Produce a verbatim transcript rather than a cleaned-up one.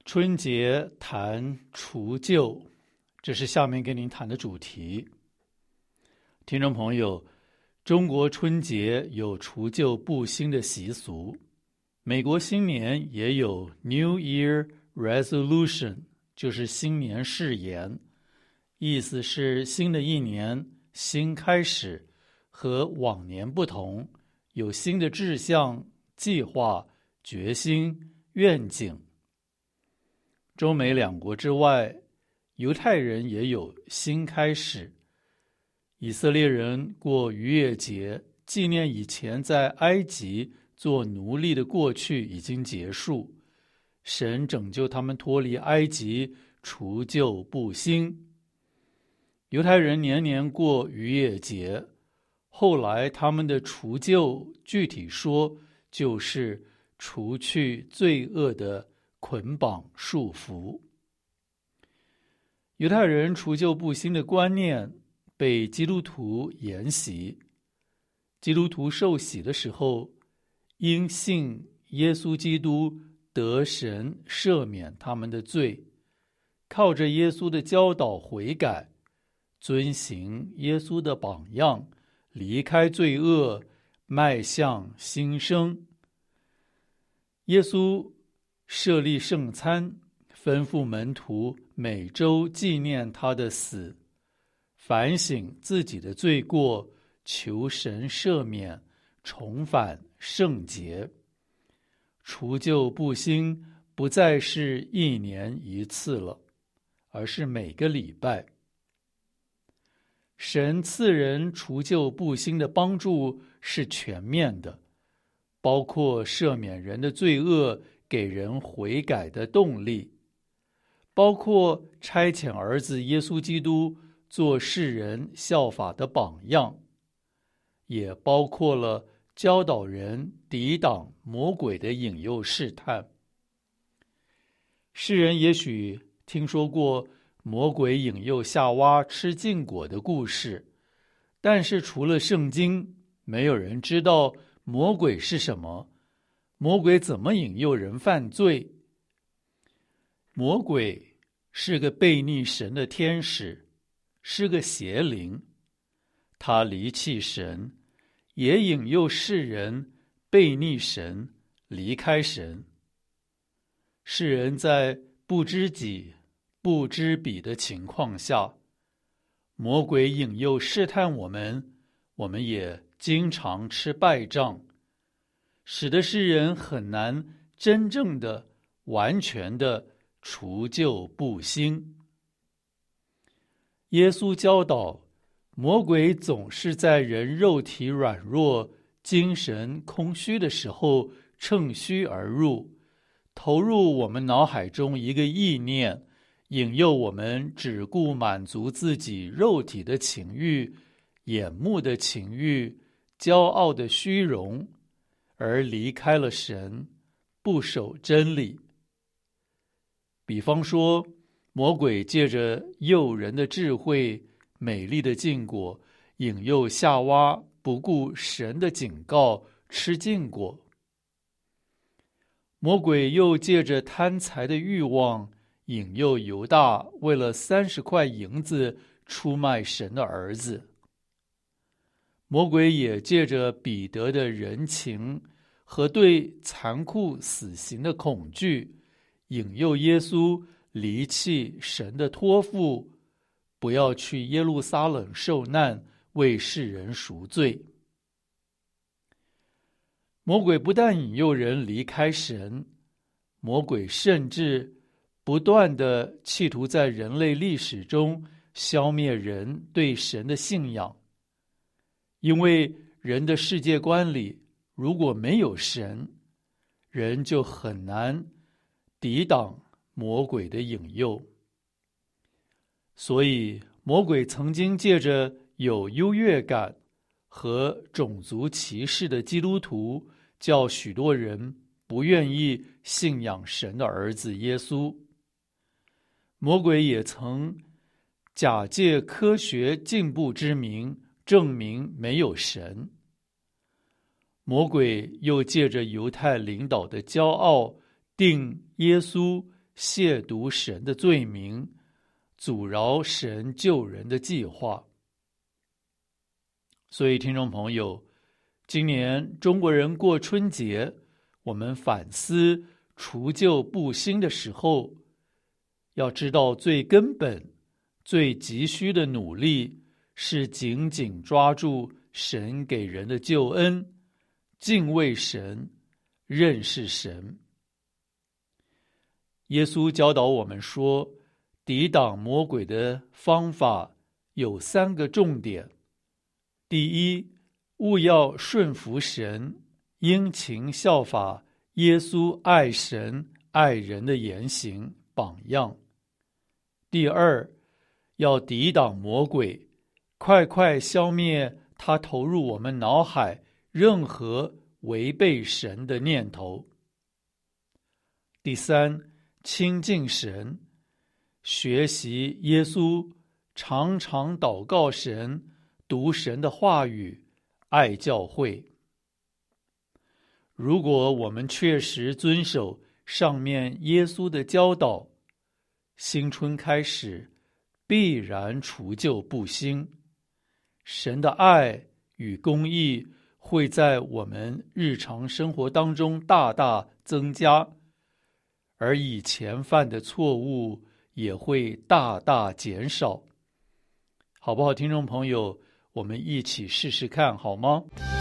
春节谈除旧，这是下面跟您谈的主题。听众朋友，中国春节有除旧布新的习俗，美国新年也有 New Year Resolution， 就是新年誓言，意思是新的一年新开始，和往年不同，有新的志向、计划、决心、愿景。中美两国之外，犹太人也有新开始。以色列人过逾越节，纪念以前在埃及做奴隶的过去已经结束，神拯救他们脱离埃及，除旧布新。犹太人年年过逾越节，后来他们的除旧，具体说就是除去罪恶的捆绑束缚。犹太人除旧布新的观念被基督徒沿袭。基督徒受洗的时候，因信耶稣基督得神赦免他们的罪，靠着耶稣的教导悔改，遵行耶稣的榜样，离开罪恶，迈向新生。耶稣设立圣餐，吩咐门徒每周纪念他的死，反省自己的罪过，求神赦免，重返圣洁。除旧布新不再是一年一次了，而是每个礼拜。神赐人除旧布新的帮助是全面的，包括赦免人的罪恶，给人悔改的动力，包括差遣儿子耶稣基督做世人效法的榜样，也包括了教导人抵挡魔鬼的引诱试探。世人也许听说过魔鬼引诱夏娃吃禁果的故事，但是除了圣经，没有人知道魔鬼是什么，魔鬼怎么引诱人犯罪。魔鬼是个悖逆神的天使，是个邪灵，他离弃神，也引诱世人悖逆神，离开神。世人在不知己不知彼的情况下，魔鬼引诱试探我们，我们也经常吃败仗，使得世人很难真正的完全的除旧布新。耶稣教导，魔鬼总是在人肉体软弱、精神空虚的时候趁虚而入，投入我们脑海中一个意念，引诱我们只顾满足自己肉体的情欲、眼目的情欲、骄傲的虚荣，而离开了神，不守真理。比方说，魔鬼借着诱人的智慧、美丽的禁果，引诱夏娃不顾神的警告，吃禁果。魔鬼又借着贪财的欲望，引诱犹大为了三十块银子出卖神的儿子。魔鬼也借着彼得的人情和对残酷死刑的恐惧，引诱耶稣离弃神的托付，不要去耶路撒冷受难，为世人赎罪。魔鬼不但引诱人离开神，魔鬼甚至不断地企图在人类历史中消灭人对神的信仰。因为人的世界观里，如果没有神，人就很难抵挡魔鬼的引诱。所以魔鬼曾经借着有优越感和种族歧视的基督徒，叫许多人不愿意信仰神的儿子耶稣。魔鬼也曾假借科学进步之名，证明没有神。魔鬼又借着犹太领导的骄傲，定耶稣亵渎神的罪名，阻挠神救人的计划。所以听众朋友，今年中国人过春节，我们反思除旧布新的时候，要知道最根本、最急需的努力是紧紧抓住神给人的救恩，敬畏神，认识神。耶稣教导我们说，抵挡魔鬼的方法有三个重点。第一，务要顺服神，殷勤效法耶稣爱神爱人的言行榜样。第二，要抵挡魔鬼，快快消灭他投入我们脑海任何违背神的念头。第三，亲近神，学习耶稣，常常祷告神，读神的话语，爱教会。如果我们确实遵守上面耶稣的教导，新春开始必然除旧布新，神的爱与公义会在我们日常生活当中大大增加，而以前犯的错误也会大大减少。好不好，听众朋友，我们一起试试看好吗？